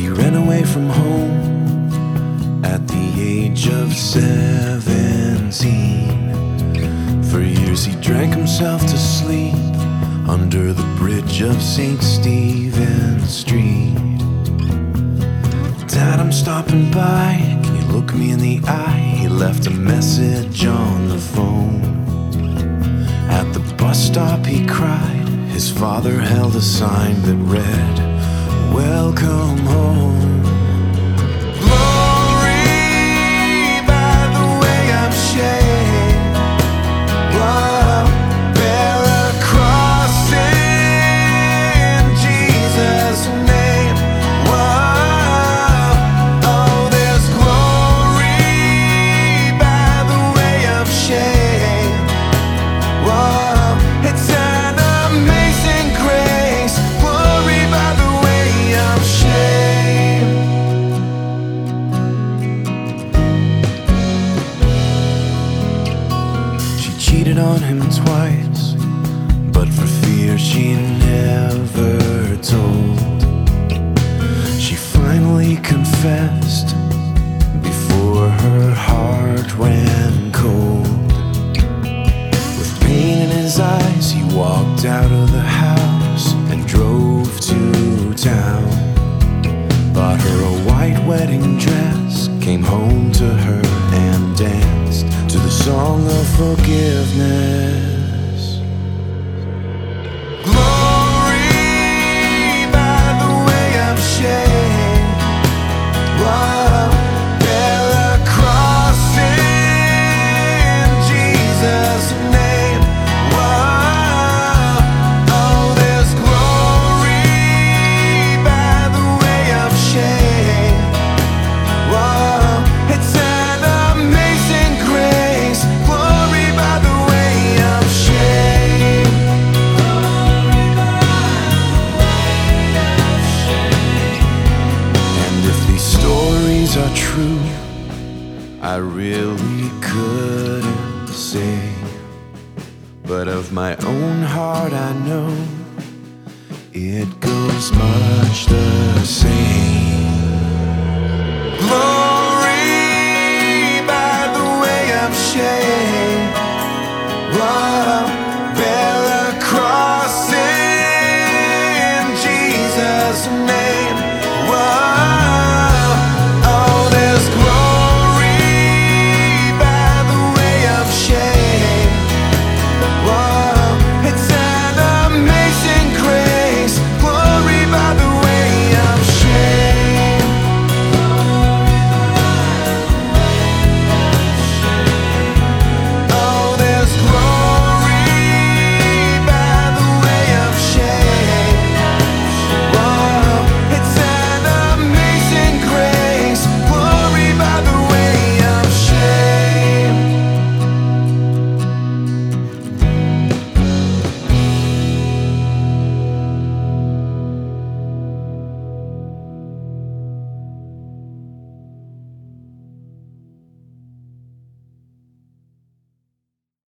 He ran away from home at the age of 17. For years he drank himself to sleep under the bridge of St. Stephen's Street. Dad, I'm stopping by, can you look me in the eye? He left a message on the phone. At the bus stop he cried, his father held a sign that read, "Welcome home." Cheated on him twice, but for fear she never told. She finally confessed before her heart ran cold. With pain in his eyes, he walked out of the house and drove to town. Bought her a white wedding dress, came home to her and danced to the song of forgiveness. Glory by the way of shame. Whoa, bear a cross in Jesus' name. Whoa, oh, there's glory by the way of shame. Whoa, it's an amazing grace. Glory by the way of shame. Glory by the way of shame. And if these stories are true, I really couldn't say. But of my own heart I know it goes much the